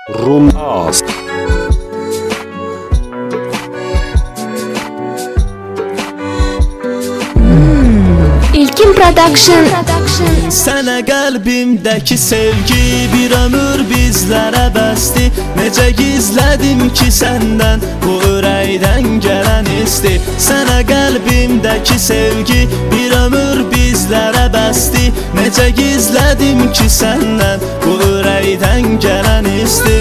Rumaz. İlkin Production. Sənə qəlbimdəki sevgi bir ömür bizlərə bəsdi. Necə gizlədim ki səndən bu ürəkdən gələn isti. Sənə qəlbimdəki sevgi bir ömür bizlərə bəsdi. Necə gizlədim ki səndən bu ürəkdən gələn isti.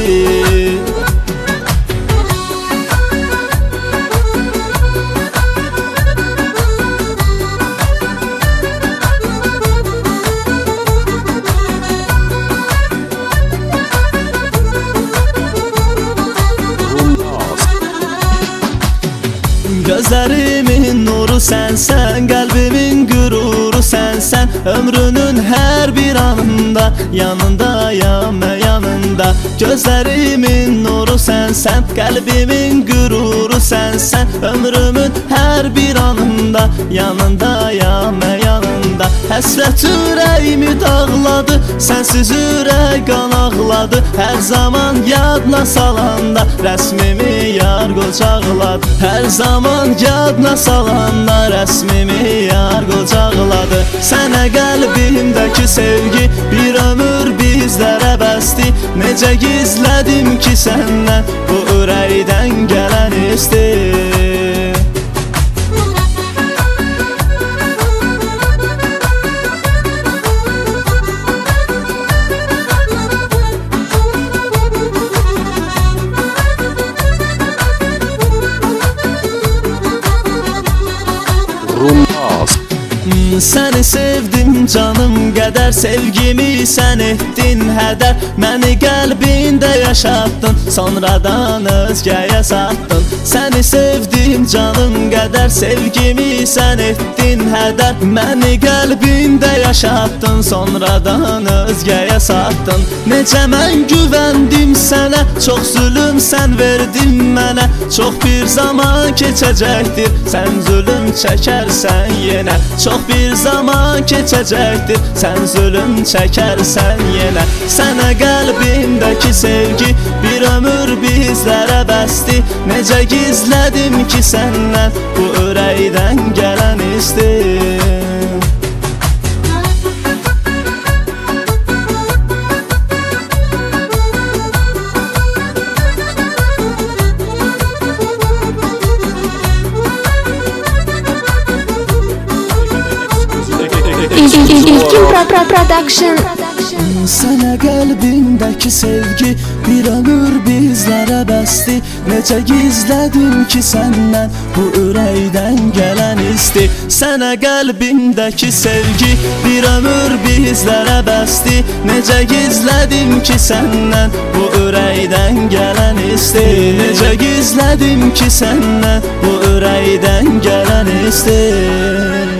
Gözlərimin nuru sənsən, qəlbimin qüruru sənsən. Ömrünün hər bir anında yanındayam mən yanında. Gözlərimin nuru sənsən, qəlbimin qüruru sənsən. Ömrümün hər bir anında yanındayam mən yanında. Həsrət ürəyimi dağladı, sənsiz ürək qan ağladı. Hər zaman yadına salanda rəsmimi yar qocaqladı. Hər zaman yadına salanda rəsmimi yar qocaqladı. Sənə qəlbimdəki sevgi bir ömür bizlərə bəsdi. Necə gizlədim ki səndən bu ürəkdən gələn isti. Rumaz. Səni sevdim canım qədər, sevgimi sən etdin hədər. Məni qəlbində yaşatdın, sonradan özgəyə satdın. Səni sevdim canım qədər, sevgimi sən etdin hədər. Məni qəlbində yaşatdın, sonradan özgəyə satdın. Necə mən güvəndim sənə, çox zülüm sən verdin mənə. Çox bir zaman keçəcəkdir, sən zülüm çəkərsən yenə. Çox bir zaman keçəcəkdir, sən zülüm çəkərsən yenə. Sənə qəlbimdəki sevgi bir ömür bizlərə bəsdi. Necə gizlədim ki səndən bu ürəkdən gələn isti. İlkin Production. Sənə qəlbimdəki sevgi bir ömür bizlərə bəsdi. Necə gizlədim ki səndən bu ürəkdən gələn isti. Sənə qəlbimdəki sevgi bir ömür bizlərə bəsdi. Necə gizlədim ki səndən bu ürəkdən gələn isti. Necə gizlədim ki səndən bu ürəkdən gələn isti.